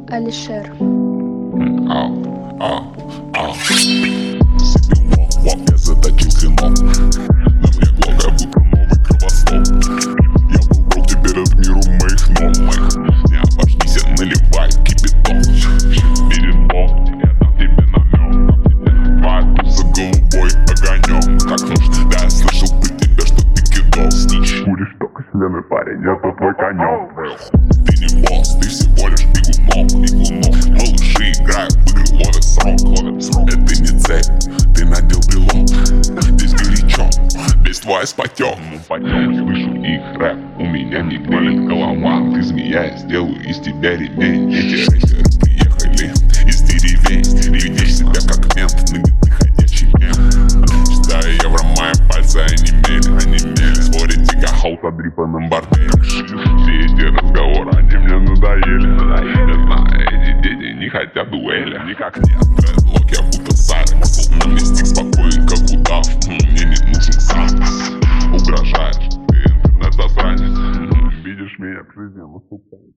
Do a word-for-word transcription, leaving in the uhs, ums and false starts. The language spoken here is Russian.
Алишер. Ау, ау, ау. Себе лох, лох, я заточил клинок. На мне главное, будто новый кровосток. Я был брок, теперь от миру моих ног. Не обождись, наливай кипяток. Перед Бог, я дам тебе намек. Вайб за голубой огонек. Как нужно, да, я слышал про тебя, что ты кидок. Снич, куришь только члены, парень, это твой конек. Ты не босс, ты всего лишь бегунок, бегунок. Малыши играют в игры, ловят срок, ловят срок. Это не цепь, ты надел брелок. Здесь горячо, весь твой спотек. Ну пойдем, слышу их рэп, у меня не болит голова. Ты змея, я сделаю из тебя ремень. Эти рэперы приехали из деревень. Ведешь себя как мент, нынче ты ходячий мем. Считаю евро, мои пальцы онемели, онемели. Спорить тика хаут о дрипаном борделе. Все эти разговоры, они мне надоели. Я знаю, эти дети не хотят дуэли. Никак нет, тредлок, я будто Сайрекс. На мне стик спокоен, как удав. Мне не нужен Сантос. Угрожаешь, ты интернет-засранец. Видишь меня к жизни, наступай.